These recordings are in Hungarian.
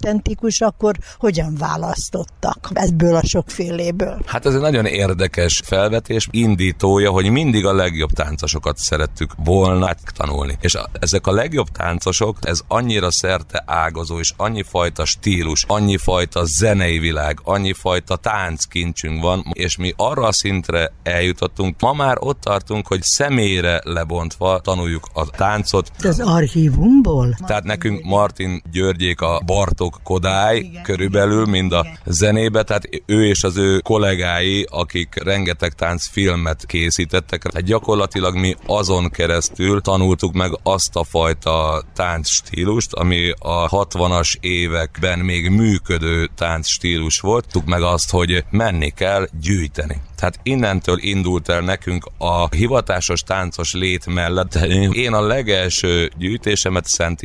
autentikus, akkor hogyan választottak ebből a sokféléből? Hát ez egy nagyon érdekes felvetés, indítója, hogy mindig a legjobb táncosokat szerettük volna tanulni. És ezek a legjobb táncosok, ez annyira szerte ágazó, és annyi fajta stílus, annyi fajta zenei világ, annyi fajta tánckincsünk van, és mi arra a szintre eljutottunk, ma már ott tartunk, hogy személyre lebontva tanuljuk a táncot. Az archívumból? Tehát nekünk Martin Györgyék a Bartók Kodály, igen, körülbelül mind a zenébe, tehát ő és az ő kollégái, akik rengeteg táncfilmet készítettek. Tehát gyakorlatilag mi azon keresztül tanultuk meg azt a fajta táncstílust, ami a 60-as években még működő táncstílus volt. Tudtuk meg azt, hogy menni kell gyűjteni. Tehát innentől indult el nekünk a hivatásos táncos lét mellett. Én a legelső gyűjtésemet Szent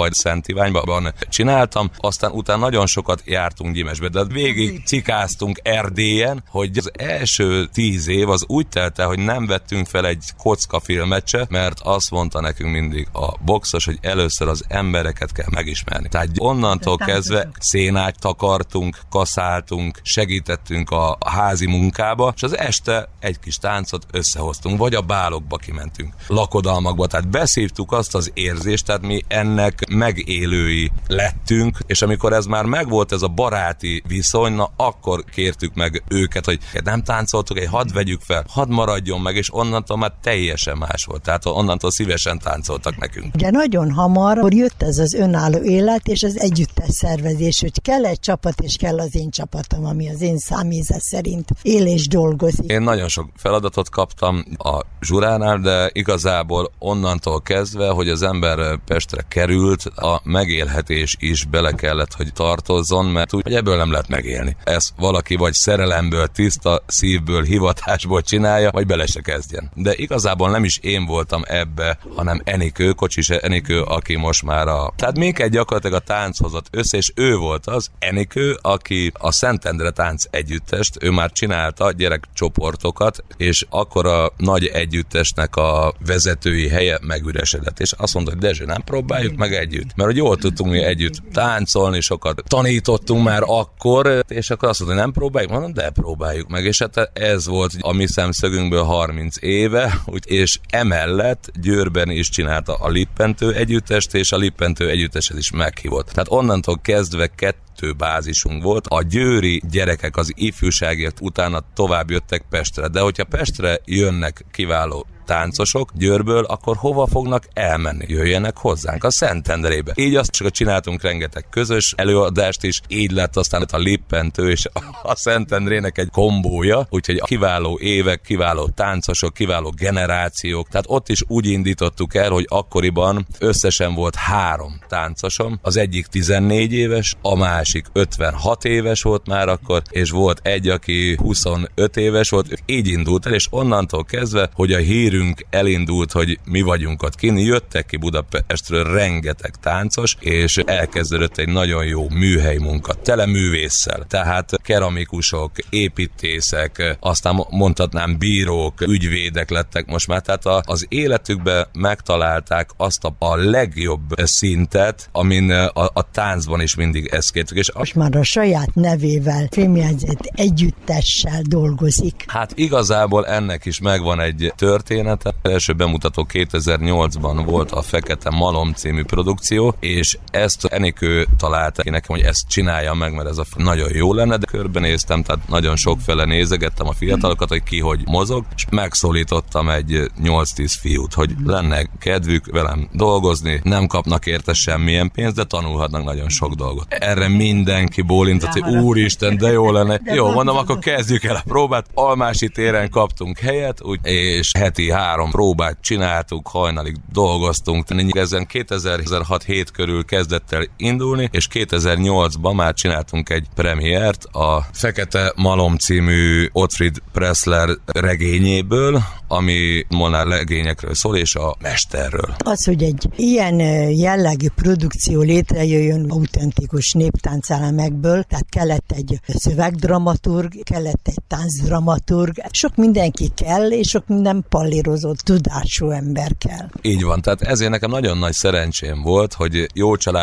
Iványban csináltam, aztán utána nagyon sokat jártunk Gyimesbe, de végig cikáztunk Erdélyen, hogy az első 10 év az úgy telt el, hogy nem vettünk fel egy kockafilmet se, mert azt mondta nekünk mindig a boxos, hogy először az embereket kell megismerni. Tehát onnantól kezdve szénát takartunk, kaszáltunk, segítettünk a házi munkába, és az este egy kis táncot összehoztunk, vagy a bálokba kimentünk, lakodalmakba, tehát beszívtuk azt az érzést, tehát mi ennek megélői lettünk, és amikor ez már megvolt, ez a baráti viszony, na akkor kértük meg őket, hogy nem táncoltuk, hadd vegyük fel, hadd maradjon meg, és onnantól már teljesen más volt, tehát onnantól szívesen táncoltak nekünk. Ugye nagyon hamar jött ez az önálló élet, és az együttes szervezés, hogy kell egy csapat, és kell az én csapatom, ami az én számízet szerint él és dolgozik. Én nagyon sok feladatot kaptam a Zsuránál, de igazából onnantól kezdve, hogy az ember Pestre került, a megélhetés is bele kellett, hogy tartozzon, mert úgy, hogy ebből nem lehet megélni. Ezt valaki vagy szerelemből, tiszta szívből, hivatásból csinálja, vagy bele se kezdjen. De igazából nem is én voltam ebbe, hanem Enikő, Kocsis Enikő, aki most már Tehát minket gyakorlatilag a tánc hozott össze, és ő volt az, Enikő, aki a Szentendre Tánc Együttest, ő már csinálta gyerekcsoportokat, és akkor a nagy együttesnek a vezetői helye megüresedett. És azt mondta, hogy Dezső, nem próbáljuk meg együtt? Mert hogy jól tudtunk mi együtt táncolni, sokat tanítottunk már akkor, és akkor azt mondta, hogy nem próbáljuk? Mondom, de próbáljuk meg. És hát ez volt a mi szemszögünkből 30 éve, és emellett Győrben is csinálta a Lippentő Együttest, és a Lippentő Együtteshez is meghívott. Tehát onnantól kezdve 2 bázisunk volt. A győri gyerekek az ifjúságért utána tovább jöttek Pestre, de hogyha Pestre jönnek kiváló táncosok Győrből, akkor hova fognak elmenni? Jöjjenek hozzánk a Szentendrébe. Így azt csak csináltunk rengeteg közös előadást is, így lett aztán a Lippentő és a Szentendrének egy kombója, úgyhogy a kiváló évek, kiváló táncosok, kiváló generációk, tehát ott is úgy indítottuk el, hogy akkoriban összesen volt 3 táncosom, az egyik 14 éves, a másik 56 éves volt már akkor, és volt egy, aki 25 éves volt, így indult el, és onnantól kezdve, hogy a hírünk elindult, hogy mi vagyunk ott kint, jöttek ki Budapestről rengeteg táncos, és elkezdődött egy nagyon jó műhely munka, tele művésszel, tehát keramikusok, építészek, aztán mondhatnám bírók, ügyvédek lettek most már, tehát az életükben megtalálták azt a legjobb szintet, amin a táncban is mindig ezt kértük. És most már a saját nevével, filmjegyzett együttessel dolgozik. Hát igazából ennek is megvan egy története. Első bemutató 2008-ban volt a Fekete Malom című produkció, és ezt Enikő találta ki nekem, hogy ezt csinálja meg, mert ez nagyon jó lenne, de körbenéztem, tehát nagyon sokfele nézegettem a fiatalokat, hogy ki hogy mozog, és megszólítottam egy 8-10 fiút, hogy lenne kedvük velem dolgozni, nem kapnak érte semmilyen pénzt, de tanulhatnak nagyon sok dolgot. Erre mindenki bólintott, hogy úristen, de jó lenne. Jó, mondom, akkor kezdjük el a próbát. Almási téren kaptunk helyet, és heti 3 próbát csináltuk, hajnalig dolgoztunk. Ezen 2006-7 körül kezdett el indulni, és 2008-ban már csináltunk egy premiért a Fekete Malom című Ottfried Pressler regényéből, ami Molnár legényekről szól, és a mesterről. Az, hogy egy ilyen jellegű produkció létrejöjjön autentikus néptáncelemekből, tehát kellett egy szövegdramaturg, kellett egy táncdramaturg, sok mindenki kell, és sok minden pallírozott, tudású ember kell. Így van, tehát ezért nekem nagyon nagy szerencsém volt, hogy jó családba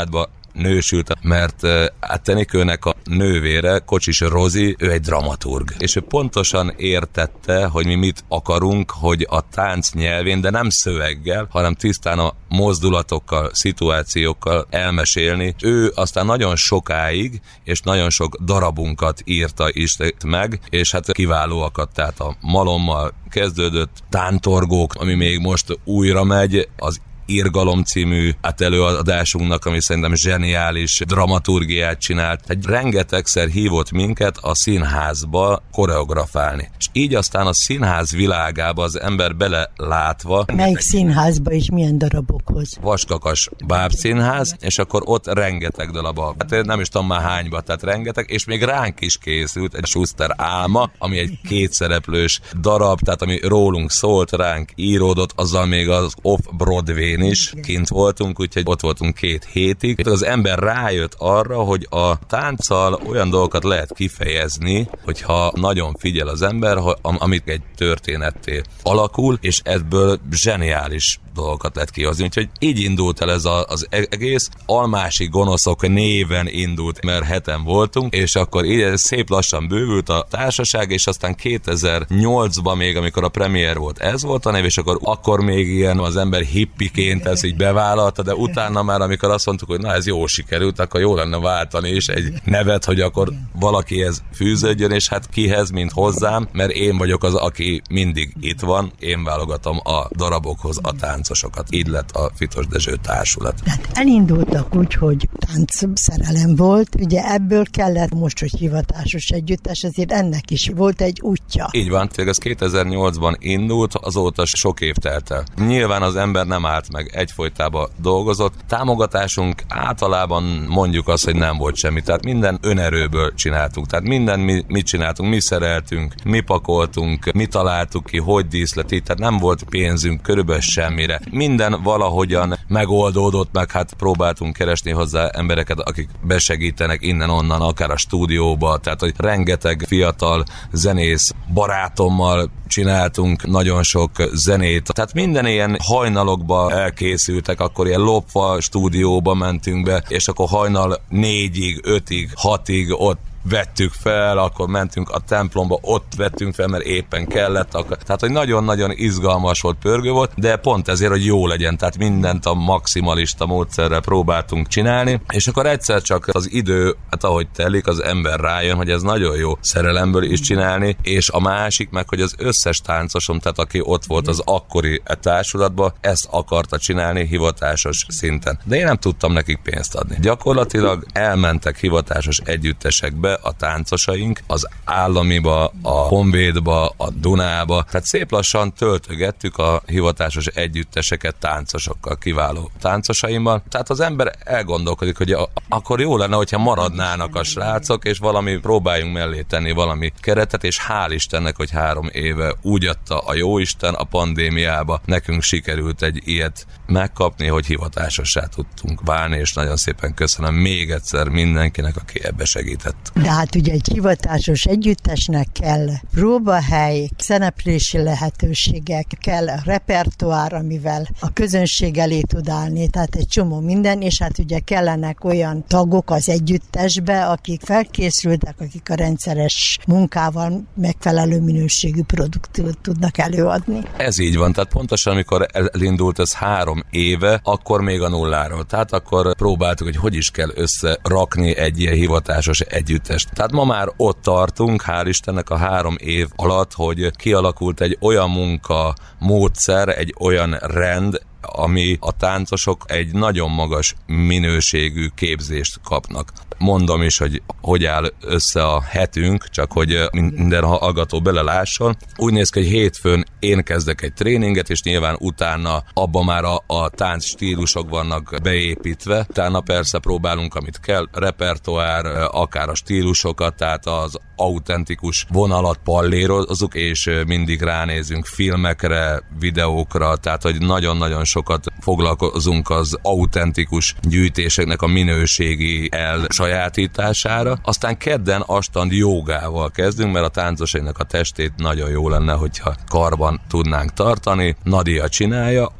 nősült, mert Tenikőnek a nővére, Kocsis Rozi, ő egy dramaturg. És ő pontosan értette, hogy mi mit akarunk, hogy a tánc nyelvén, de nem szöveggel, hanem tisztán a mozdulatokkal, szituációkkal elmesélni. Ő aztán nagyon sokáig, és nagyon sok darabunkat írta is meg, és hát kiválóakat, tehát a Malommal kezdődött Tántorgók, ami még most újra megy, az Irgalom című előadásunknak, ami szerintem zseniális dramaturgiát csinált. Egy rengetegszer hívott minket a színházba koreografálni. És így aztán a színház világába az ember belelátva... Melyik színházba és milyen darabokhoz? Vaskakas bábszínház, és akkor ott rengeteg darab. Hát nem is tudom már hányba, tehát rengeteg, és még ránk is készült egy Schuster álma, ami egy kétszereplős darab, tehát ami rólunk szólt, ránk íródott, azzal még az Off-Broadway is kint voltunk, úgyhogy ott voltunk 2 hétig. Az ember rájött arra, hogy a tánccal olyan dolgokat lehet kifejezni, hogyha nagyon figyel az ember, amit egy történetté alakul, és ebből zseniális dolgokat lehet kihozni. Úgyhogy így indult el ez az egész. Almási gonoszok néven indult, mert 7-en voltunk, és akkor így szép lassan bővült a társaság, és aztán 2008-ban még, amikor a premier volt, ez volt a név, és akkor még ilyen az ember hippiként ezt így bevállalta, de utána már, amikor azt mondtuk, hogy na ez jó sikerült, akkor jó lenne váltani is egy nevet, hogy akkor valakihez fűződjön, és hát kihez, mint hozzám, mert én vagyok az, aki mindig itt van, én válogatom a darabokhoz a táncosokat. Így lett a Fitos Dezső Társulat. Tehát elindultak úgy, hogy táncszerelem volt, ugye ebből kellett most, hogy hivatásos együttes, ezért ennek is volt egy útja. Így van, ez 2008-ban indult, azóta sok év telt el. Nyilván az ember nem állt meg, egyfolytában dolgozott. Támogatásunk általában mondjuk azt, hogy nem volt semmi, tehát minden önerőből csináltunk, tehát minden mit csináltunk, mi szereltünk, mi pakoltunk, mi találtuk ki, hogy díszleti, tehát nem volt pénzünk körülbelül semmire. Minden valahogyan megoldódott, meg hát próbáltunk keresni hozzá embereket, akik besegítenek innen-onnan, akár a stúdióba, tehát hogy rengeteg fiatal zenész barátommal csináltunk nagyon sok zenét. Tehát minden ilyen hajnalokba elkészültek, akkor ilyen lopva stúdióba mentünk be, és akkor hajnal 4-ig, 5-ig, 6-ig ott vettük fel, akkor mentünk a templomba, ott vettünk fel, mert éppen kellett. Tehát, hogy nagyon-nagyon izgalmas volt, pörgő volt, de pont ezért, hogy jó legyen, tehát mindent a maximalista módszerrel próbáltunk csinálni, és akkor egyszer csak az idő, hát ahogy telik, az ember rájön, hogy ez nagyon jó szerelemből is csinálni, és a másik meg, hogy az összes táncosom, tehát aki ott volt az akkori társulatban, ezt akarta csinálni hivatásos szinten. De én nem tudtam nekik pénzt adni. Gyakorlatilag elmentek hivatásos együttesekbe a táncosaink, az Államiba, a Honvédba, a Dunába. Tehát szép lassan töltögettük a hivatásos együtteseket táncosokkal, kiváló táncosaimmal. Tehát az ember elgondolkodik, hogy akkor jó lenne, hogyha maradnának a srácok, és próbáljunk mellé tenni valami keretet, és hál' Istennek, hogy 3 éve úgy adta a jóisten a pandémiába. Nekünk sikerült egy ilyet megkapni, hogy hivatásossá tudtunk válni, és nagyon szépen köszönöm még egyszer mindenkinek, aki ebbe segített. De hát ugye egy hivatásos együttesnek kell próbahely, szereplési lehetőségek, kell a repertoár, amivel a közönség elé tud állni, tehát egy csomó minden, és hát ugye kellenek olyan tagok az együttesbe, akik felkészültek, akik a rendszeres munkával megfelelő minőségű produkciót tudnak előadni. Ez így van, tehát pontosan amikor elindult ez 3 éve, akkor még a nulláról. Tehát akkor próbáltuk, hogy is kell összerakni egy ilyen hivatásos együttest. Tehát ma már ott tartunk, hál' Istennek a 3 év alatt, hogy kialakult egy olyan munkamódszer, egy olyan rend, ami a táncosok egy nagyon magas minőségű képzést kapnak. Mondom is, hogy áll össze a hetünk, csak hogy minden hallgató belelásson. Úgy néz ki, hogy hétfőn én kezdek egy tréninget, és nyilván utána abban már a tánc stílusok vannak beépítve. Utána persze próbálunk, amit kell, repertoár, akár a stílusokat, tehát az autentikus vonalat pallérozzuk, és mindig ránézünk filmekre, videókra, tehát hogy nagyon-nagyon sokat foglalkozunk az autentikus gyűjtéseknek a minőségi elsajátítására. Aztán kedden astand jogával kezdünk, mert a táncosainak a testét nagyon jó lenne, hogyha karban tudnánk tartani. Nadia csinálja,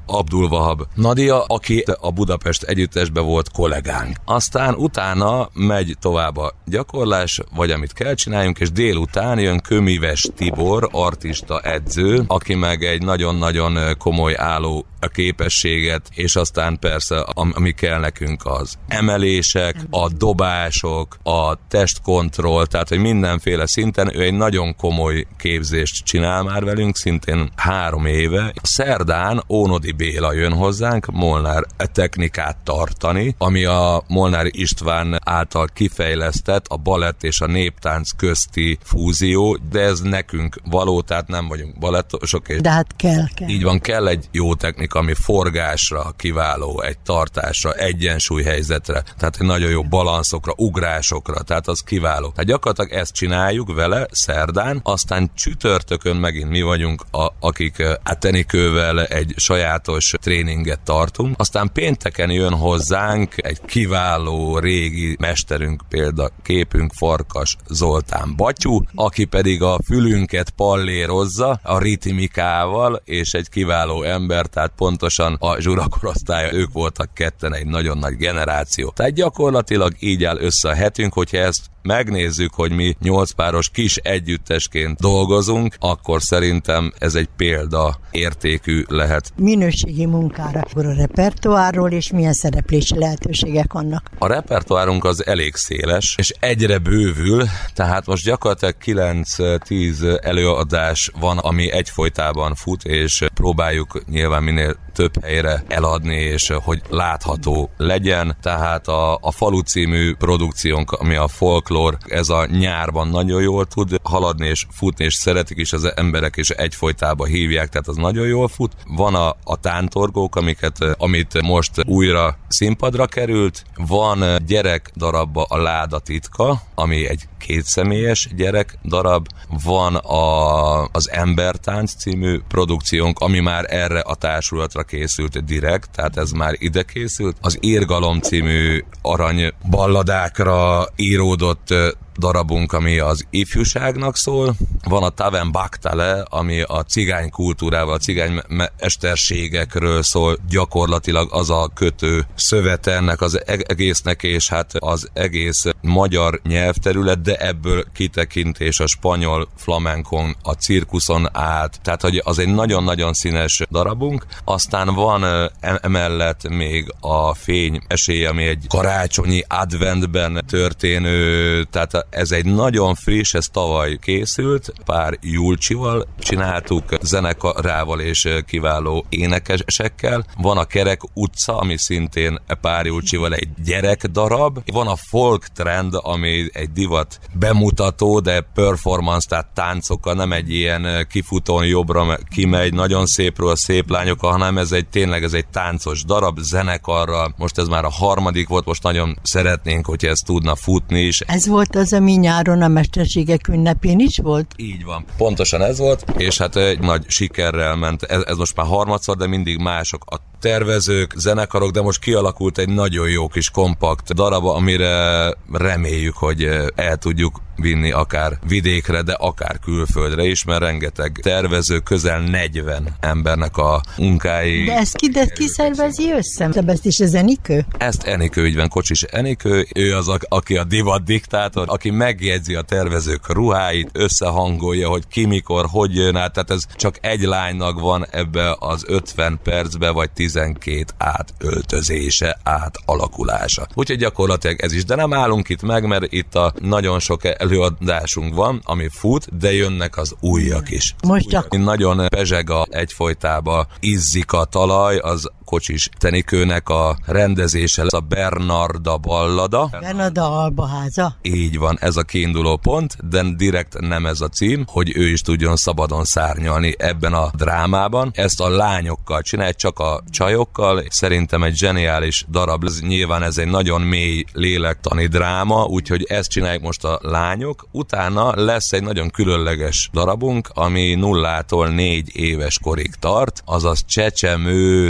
Abdul Wahab Nadia, aki a Budapest együttesben volt kollégánk. Aztán utána megy tovább a gyakorlás, vagy amit kell csináljunk, és délután jön Kömives Tibor, artista edző, aki meg egy nagyon-nagyon komoly álló képességet, és aztán persze, ami kell nekünk az emelések, a dobások, a testkontroll, tehát hogy mindenféle szinten ő egy nagyon komoly képzést csinál már velünk, szintén 3 éve. Szerdán Ónodi Béla jön hozzánk Molnár technikát tartani, ami a Molnári István által kifejlesztett a balett és a néptánc közti fúzió, de ez nekünk való, tehát nem vagyunk balettosok. De hát kell. Így van, kell egy jó technika, ami forgásra kiváló, egy tartásra, egyensúlyhelyzetre, tehát egy nagyon jó balanszokra, ugrásokra, tehát az kiváló. Tehát gyakorlatilag ezt csináljuk vele szerdán, aztán csütörtökön megint mi vagyunk, akik Enikővel egy sajátos tréninget tartunk, aztán pénteken jön hozzánk egy kiváló régi mesterünk, példaképünk, Farkas Zoltán Batyú, aki pedig a fülünket pallérozza a ritmikával, és egy kiváló ember, tehát pontosan a Zsura korosztálya, ők voltak ketten egy nagyon nagy generáció. Tehát gyakorlatilag így áll össze a hetünk, hogyha ezt megnézzük, hogy mi 8 páros kis együttesként dolgozunk, akkor szerintem ez egy példa értékű lehet. Minőségi munkára, akkor a repertoárról és milyen szereplési lehetőségek vannak? A repertoárunk az elég széles, és egyre bővül, tehát most gyakorlatilag 9-10 előadás van, ami egyfolytában fut, és próbáljuk nyilván minél több helyre eladni, és hogy látható legyen. Tehát a Falu című produkciónk, ami a folklór, ez a nyárban nagyon jól tud haladni és futni, és szeretik is az emberek, és egyfolytában hívják, tehát az nagyon jól fut. Van a tántorgók, amit most újra színpadra került. Van gyerekdarabba a Láda titka, ami egy 2 személyes gyerekdarab. Van az Embertánc című produkciónk, ami már erre a társulatra készült direkt, tehát ez már ide készült. Az Irgalom című arany balladákra íródott darabunk, ami az ifjúságnak szól. Van a Taven Baktale, ami a cigány kultúrával, a cigány mesterségekről szól, gyakorlatilag az a kötő szövete ennek az egésznek, és hát az egész magyar nyelvterület, de ebből kitekintés a spanyol flamenkon, a cirkuszon át, tehát hogy az egy nagyon-nagyon színes darabunk. Aztán van emellett még a Fény esélye, ami egy karácsonyi adventben történő, tehát ez egy nagyon friss, ez tavaly készült, Pár Julcsival csináltuk, zenekarával és kiváló énekesekkel. Van a Kerek utca, ami szintén Pár Julcsival egy gyerekdarab. Van a Folk Trend, ami egy divat bemutató, de performance, tehát táncokkal, nem egy ilyen kifutón jobbra kimegy, nagyon szépről a szép lányokkal, hanem ez egy táncos darab, zenekarral. Most ez már a 3. volt, most nagyon szeretnénk, hogy ez tudna futni is. Ez volt az, ami nyáron a mesterségek ünnepén is volt? Így van. Pontosan ez volt, és hát egy nagy sikerrel ment. Ez most már 3-szor, de mindig mások a tervezők, zenekarok, de most kialakult egy nagyon jó kis kompakt darab, amire reméljük, hogy el tudjuk vinni akár vidékre, de akár külföldre is, mert rengeteg tervező, közel 40 embernek a munkái. De ezt ki szervezi össze? Ezt is az Enikő? Ezt Enikő, így van, Kocsis Enikő. Ő az, aki a divat diktátor, aki megjegyzi a tervezők ruháit, összehangolja, hogy ki, mikor, hogy jön át. Tehát ez csak egy lánynak van ebbe az 50 percbe, vagy 12 átöltözése, átalakulása. Úgyhogy gyakorlatilag ez is. De nem állunk itt meg, mert itt a nagyon sok előadásunk van, ami fut, de jönnek az újak is. Most csak nagyon pezseg egyfolytában, izzik a talaj, az Kocsis Enikőnek a rendezése lesz a Bernarda ballada. Bernarda Albaháza. Így van, ez a kiinduló pont, de direkt nem ez a cím, hogy ő is tudjon szabadon szárnyalni ebben a drámában. Ezt a lányokkal csinálj, csak a csajokkal. Szerintem egy zseniális darab. Nyilván ez egy nagyon mély lélektani dráma, úgyhogy ezt csináljuk most a lányok. Utána lesz egy nagyon különleges darabunk, ami 0-tól 4 éves korig tart, azaz Csecsemő Színház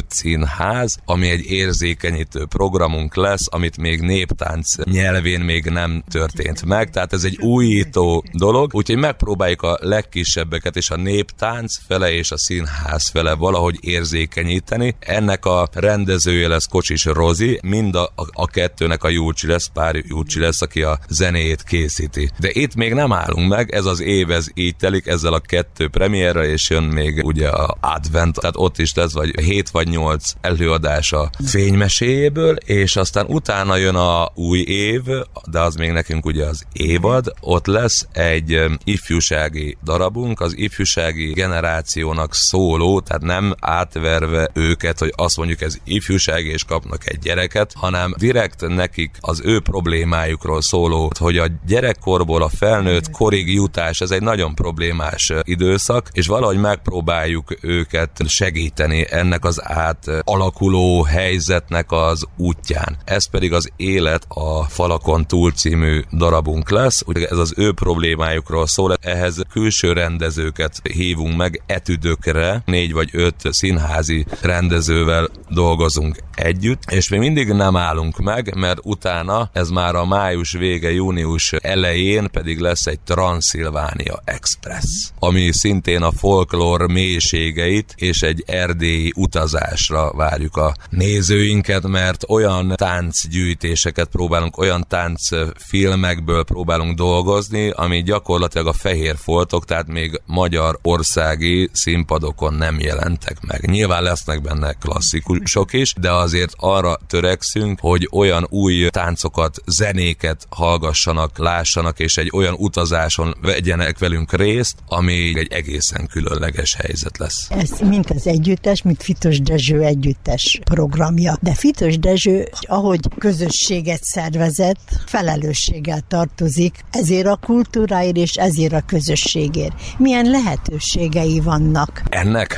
színház, ami egy érzékenyítő programunk lesz, amit még néptánc nyelvén még nem történt meg, tehát ez egy újító dolog, úgyhogy megpróbáljuk a legkisebbeket és a néptánc fele és a színház fele valahogy érzékenyíteni. Ennek a rendezője lesz Kocsis Rozi, mind a kettőnek a Júlcsi lesz, Pár Júlcsi lesz, aki a zenéjét készíti. De itt még nem állunk meg, ez az év ez így telik ezzel a 2 premierrel, és jön még ugye a Advent, tehát ott is lesz vagy 7 vagy 8 előadás a fénymeséjéből, és aztán utána jön a új év, de az még nekünk ugye az évad, ott lesz egy ifjúsági darabunk, az ifjúsági generációnak szóló, tehát nem átverve őket, hogy azt mondjuk ez ifjúsági és kapnak egy gyereket, hanem direkt nekik az ő problémájukról szóló, hogy a gyerekkorból a felnőtt korig jutás, ez egy nagyon problémás időszak, és valahogy megpróbáljuk őket segíteni ennek az átalakuló helyzetnek az útján. Ez pedig az Élet a falakon túl című darabunk lesz, ugye ez az ő problémájukról szól, ehhez külső rendezőket hívunk meg, etüdökre, 4 vagy 5 színházi rendezővel dolgozunk együtt, és még mindig nem állunk meg, mert utána ez már a május vége, június elején pedig lesz egy Transzilvánia Express, ami szintén a folklór mélységeit és egy erdélyi utazásra várjuk a nézőinket, mert olyan táncgyűjtéseket próbálunk, olyan táncfilmekből próbálunk dolgozni, ami gyakorlatilag a fehér foltok, tehát még magyar országi színpadokon nem jelentek meg. Nyilván lesznek benne klasszikusok is, de azért arra törekszünk, hogy olyan új táncokat, zenéket hallgassanak, lássanak, és egy olyan utazáson vegyenek velünk részt, ami egy egészen különleges helyzet lesz. Ez mint az együttes, mint Fitos Dezső együttes programja. De Fitos Dezső, ahogy közösséget szervezett, felelősséggel tartozik ezért a kultúráért és ezért a közösségért. Milyen lehetőségei vannak? Ennek,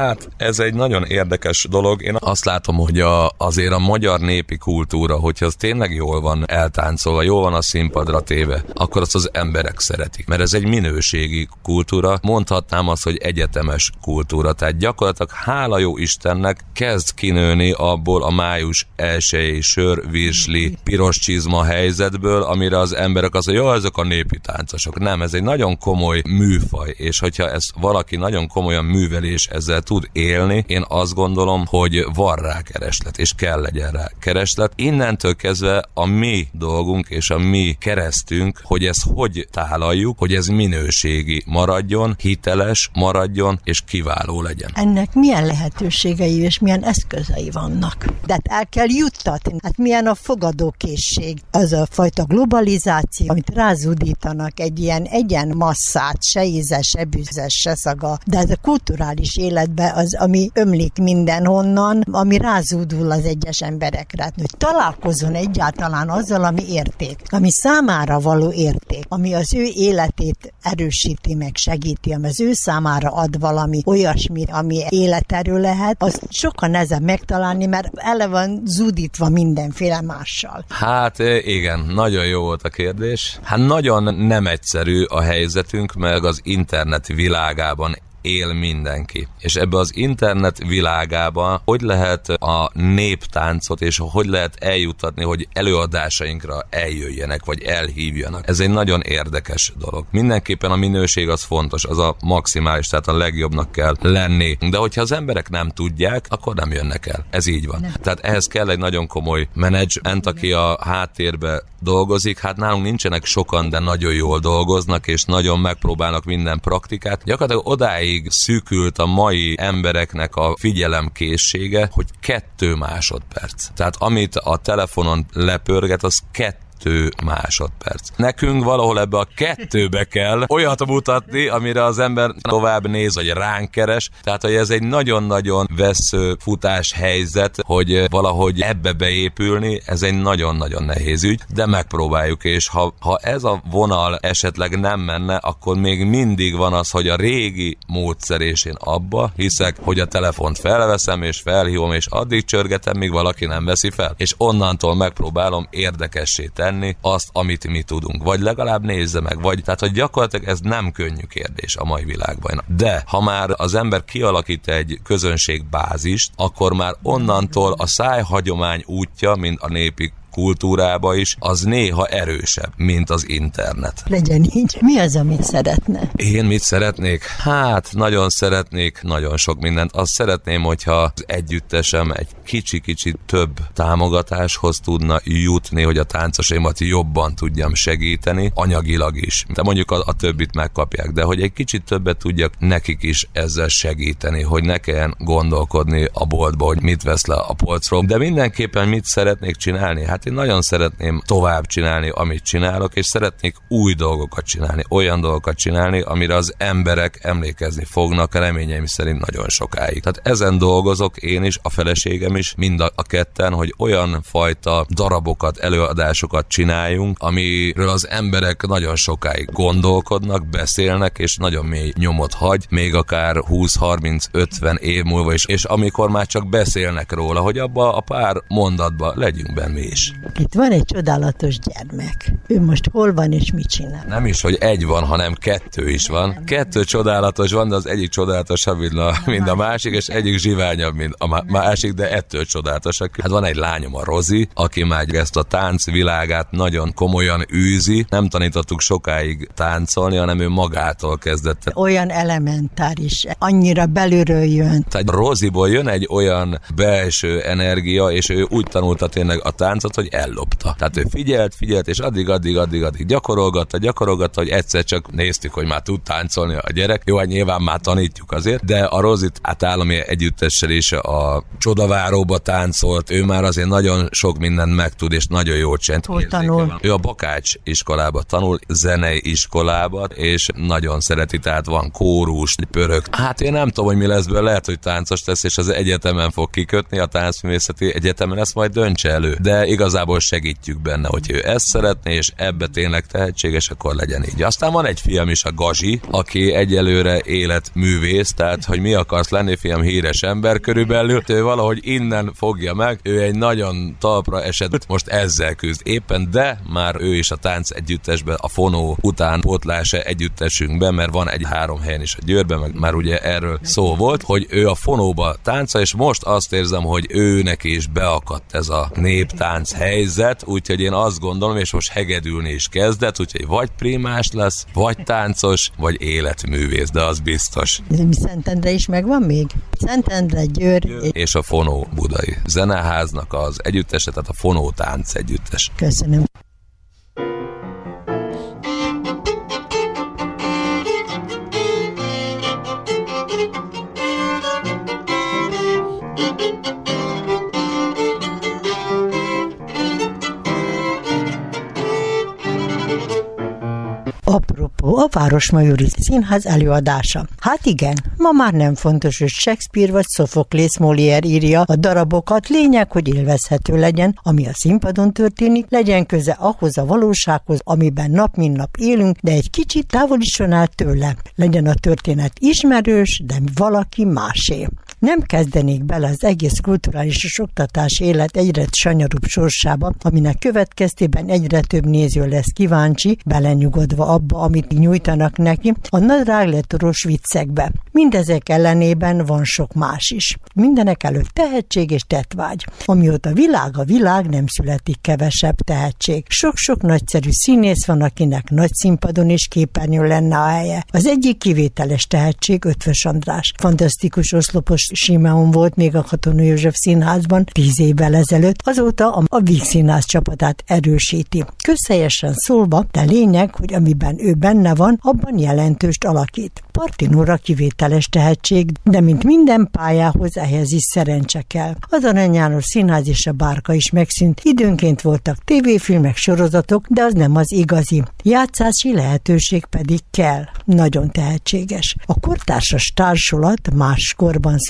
ez egy nagyon érdekes dolog. Én azt látom, hogy azért a magyar népi kultúra, hogyha az tényleg jól van eltáncolva, jól van a színpadra téve, akkor azt az emberek szeretik. Mert ez egy minőségi kultúra, mondhatnám azt, hogy egyetemes kultúra. Tehát gyakorlatilag hála jó Istennek kezd kinőni abból a május 1-i sör, virsli, piros csizma helyzetből, amire az emberek azt mondja, jó, ezek a népi táncosok. Nem, ez egy nagyon komoly műfaj, és hogyha ezt valaki nagyon komolyan művel és ezzel tud élni, én azt gondolom, hogy van rá kereslet, és kell legyen rá kereslet. Innentől kezdve a mi dolgunk és a mi keresztünk, hogy ezt hogy tálaljuk, hogy ez minőségi maradjon, hiteles maradjon, és kiváló legyen. Ennek milyen lehetőségei és milyen eszközei vannak? De hát el kell juttatni. Hát milyen a fogadókészség? Az a fajta globalizáció, amit rázudítanak egy ilyen egyenmasszát, se ízes, se bűzes, se szaga, de ez a kulturális életben az, ami ömlik mindenhonnan, ami rázúdul az egyes emberekre. Hogy találkozzon egyáltalán azzal, ami érték, ami számára való érték, ami az ő életét erősíti meg, segíti, ami az ő számára ad valami olyasmi, ami életerő lehet, azt sokkal nehezebb megtalálni, mert ele van zúdítva mindenféle mással. Igen, nagyon jó volt a kérdés. Nagyon nem egyszerű a helyzetünk, mert az internet világában él mindenki. És ebbe az internet világában hogy lehet a néptáncot, és hogy lehet eljutatni, hogy előadásainkra eljöjjenek, vagy elhívjanak. Ez egy nagyon érdekes dolog. Mindenképpen a minőség az fontos, az a maximális, tehát a legjobbnak kell lenni. De hogyha az emberek nem tudják, akkor nem jönnek el. Ez így van. Tehát ehhez kell egy nagyon komoly menedzsment, aki a háttérbe dolgozik. Nálunk nincsenek sokan, de nagyon jól dolgoznak, és nagyon megpróbálnak minden praktikát. Gyakorlatilag odáig szűkült a mai embereknek a figyelemkészsége, hogy 2 másodperc. Tehát amit a telefonon lepörget, az 2 másodperc. Nekünk valahol ebbe a 2-be kell olyat mutatni, amire az ember tovább néz, vagy ránk keres. Tehát, hogy ez egy nagyon-nagyon vesző futás helyzet, hogy valahogy ebbe beépülni, ez egy nagyon-nagyon nehéz ügy, de megpróbáljuk, és ha ez a vonal esetleg nem menne, akkor még mindig van az, hogy a régi módszer, és én abba hiszek, hogy a telefont felveszem, és felhívom, és addig csörgetem, míg valaki nem veszi fel. És onnantól megpróbálom érdekessé tenni, tenni azt, amit mi tudunk. Vagy legalább nézze meg, vagy tehát, hogy gyakorlatilag ez nem könnyű kérdés a mai világban. De ha már az ember kialakít egy közönségbázist, akkor már onnantól a szájhagyomány útja, mint a népi kultúrába is, az néha erősebb, mint az internet. Legyen így. Mi az, amit szeretne? Én mit szeretnék? Hát, nagyon szeretnék nagyon sok mindent. Azt szeretném, hogyha az együttesem egy kicsi-kicsit több támogatáshoz tudna jutni, hogy a táncosaimat jobban tudjam segíteni, anyagilag is. De mondjuk a többit megkapják, de hogy egy kicsit többet tudjak nekik is ezzel segíteni, hogy ne kelljen gondolkodni a boltba, hogy mit vesz le a polcról. De mindenképpen mit szeretnék csinálni? Hát én nagyon szeretném tovább csinálni, amit csinálok, és szeretnék új dolgokat csinálni, olyan dolgokat csinálni, amire az emberek emlékezni fognak, reményeim szerint nagyon sokáig. Tehát ezen dolgozok én is, a feleségem is, mind a ketten, hogy olyan fajta darabokat, előadásokat csináljunk, amiről az emberek nagyon sokáig gondolkodnak, beszélnek, és nagyon mély nyomot hagy, még akár 20-30-50 év múlva is, és amikor már csak beszélnek róla, hogy abba a pár mondatba legyünk benne mi is. Itt van egy csodálatos gyermek. Ő most hol van és mit csinál? Nem is, hogy egy van, hanem kettő is van. Kettő csodálatos van, de az egyik csodálatosabb, mint a másik, és egyik zsiványabb, mint a másik, de ettől csodálatosak. Hát van egy lányom, a Rozi, aki már ezt a tánc világát nagyon komolyan űzi. Nem tanítottuk sokáig táncolni, hanem ő magától kezdett. Olyan elementáris, annyira belülről jön. Tehát Roziból jön egy olyan belső energia, és ő úgy tanulta tényleg a táncot, hogy ellopta. Tehát ő figyelt, és addig gyakorolgatta, hogy egyszer csak néztük, hogy már tud táncolni a gyerek. Jó, hát nyilván már tanítjuk azért, de a Rozit hát állami együttessel is a Csodaváróba táncolt, ő már azért nagyon sok mindent megtud, és nagyon jól csinált. Hol tanul? Ő a Bakács iskolába tanul, zenei iskolába, és nagyon szereti, tehát van kórus, pörög. Hát én nem tudom, hogy mi lesz belőle, lehet, hogy táncos lesz, és az egyetemen fog kikötni, a táncművészeti egyetemen ezt majd döntse elő. De igazából segítjük benne, hogy ő ezt szeretné, és ebbe tényleg tehetséges, akkor legyen így. Aztán van egy fiam is, a Gazsi, aki egyelőre életművész, tehát hogy mi akarsz lenni, fiam, híres ember körülbelül. Ő valahogy innen fogja meg, ő egy nagyon talpra esett, most ezzel küzd éppen, de már ő is a tánc együttesben, a Fonó utánpótlása együttesünkben, mert van egy 3 helyen is a Győrben, meg már ugye erről szó volt, hogy ő a Fonóba táncol, és most azt érzem, hogy ő neki is beakadt ez a néptánc helyzet, úgyhogy én azt gondolom, és most hegedülni is kezdett, úgyhogy vagy primás lesz, vagy táncos, vagy életművész, de az biztos. Szentendre is megvan még? Szentendre, Győr. És a Fonó budai zeneháznak az együttese, tehát a Fonó tánc együttes. Köszönöm. Apropó, a Városmajori Színház előadása. Hát igen, ma már nem fontos, hogy Shakespeare vagy Sophocles Molière írja a darabokat, lényeg, hogy élvezhető legyen, ami a színpadon történik, legyen köze ahhoz a valósághoz, amiben nap mint nap élünk, de egy kicsit távolítson el tőle. Legyen a történet ismerős, de valaki másé. Nem kezdenék bele az egész kulturális és oktatási élet egyre sanyarúbb sorsába, aminek következtében egyre több néző lesz kíváncsi, belenyugodva abba, amit nyújtanak neki, a nadrágletoros viccekbe. Mindezek ellenében van sok más is. Mindenek előtt tehetség és tettvágy. Amióta a világ, nem születik kevesebb tehetség. Sok-sok nagyszerű színész van, akinek nagy színpadon és képernyőn lenne a helye. Az egyik kivételes tehetség Ötvös András. Fantasztikus oszlopos Simeon volt még a Katona József Színházban 10 évvel ezelőtt, azóta a Víg Színház csapatát erősíti. Közhelyesen szólva, de lényeg, hogy amiben ő benne van, abban jelentőst alakít. Parti Nóra kivételes tehetség, de mint minden pályához ehhez is szerencse kell. Az Arany János Színház és a Bárka is megszűnt, időnként voltak tévéfilmek, sorozatok, de az nem az igazi. Játszási lehetőség pedig kell. Nagyon tehetséges. A kortársas társulat más korban született,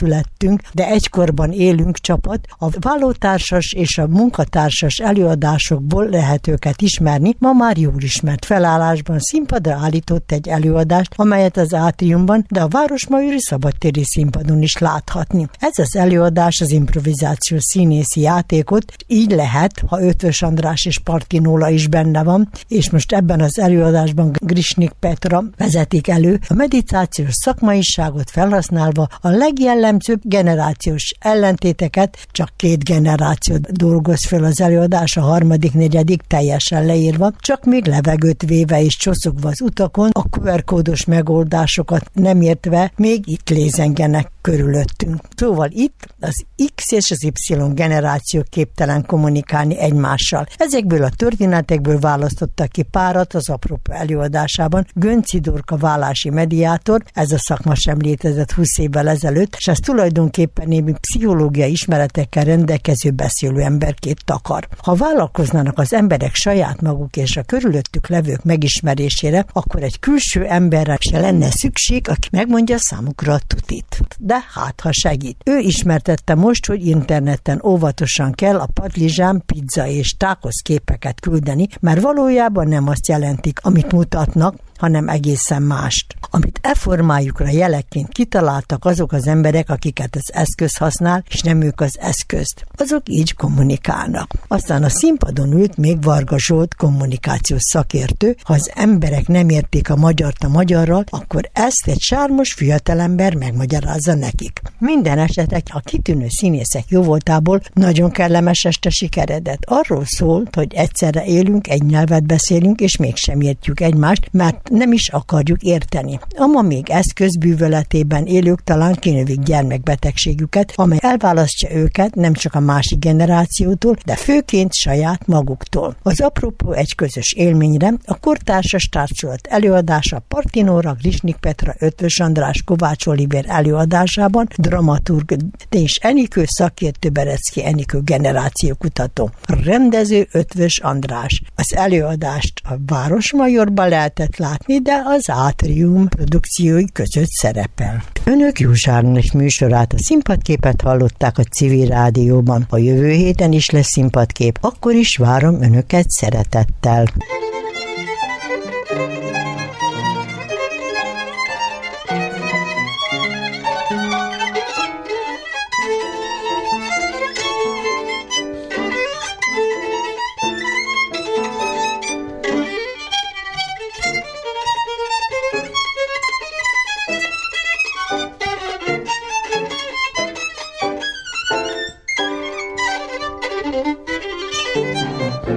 születtünk, de egykorban élünk csapat. A vállótársas és a munkatársas előadásokból lehet őket ismerni. Ma már jól ismert felállásban színpadra állított egy előadást, amelyet az Átriumban, de a Városmajori Szabadtéri Színpadon is láthatni. Ez az előadás az improvizációs színészi játékot, így lehet, ha Ötvös András és Partinóla is benne van, és most ebben az előadásban Grisnik Petra vezetik elő, a meditációs szakmaiságot felhasználva a legjellemzőbb generációs ellentéteket, csak 2 generációt dolgoz fel az előadás, a 3., 4. teljesen leírva, csak még levegőt véve és csoszogva az utakon, a QR-kódos megoldásokat nem értve, még itt lézengenek körülöttünk. Szóval itt az X és az Y generáció képtelen kommunikálni egymással. Ezekből a történetekből választottak ki párat az apropó előadásában. Gönci Dorka vállási mediátor, ez a szakma sem létezett 20 évvel ezelőtt, és ez tulajdonképpen némi pszichológiai ismeretekkel rendelkező beszélő emberként takar. Ha vállalkoznának az emberek saját maguk és a körülöttük levők megismerésére, akkor egy külső emberre se lenne szükség, aki megmondja számukra a tutit. De hát, ha segít. Ő ismertette most, hogy interneten óvatosan kell a padlizsán, pizza és tákosz képeket küldeni, mert valójában nem azt jelentik, amit mutatnak, hanem egészen mást. Amit e formájukra jelekként kitaláltak azok az emberek, akiket az eszköz használ, és nem ők az eszközt. Azok így kommunikálnak. Aztán a színpadon ült még Varga Zsolt kommunikációs szakértő. Ha az emberek nem értik a magyart a magyarral, akkor ezt egy sármos fiatalember megmagyarázza nekik. Minden esetek a kitűnő színészek jóvoltából nagyon kellemes este sikeredett. Arról szólt, hogy egyszerre élünk, egy nyelvet beszélünk, és mégsem értjük egymást, mert nem is akarjuk érteni. A ma még eszközbűvöletében élők talán kinövik gyermekbetegségüket, amely elválasztja őket nem csak a másik generációtól, de főként saját maguktól. Az apropó egy közös élményre a kortársas társulat előadása Partinóra, Grisnik Petra, Ötvös András, Kovács Olivér előadásában dramaturg és Enikő szakértő Berecki Enikő generációkutató. Rendező Ötvös András. Az előadást a Városmajorban lehetett látni, de az Átrium produkciói között szerepel. Önök Józsárnos műsorát, a színpadképet hallották a Civil Rádióban. A jövő héten is lesz színpadkép, akkor is várom Önöket szeretettel.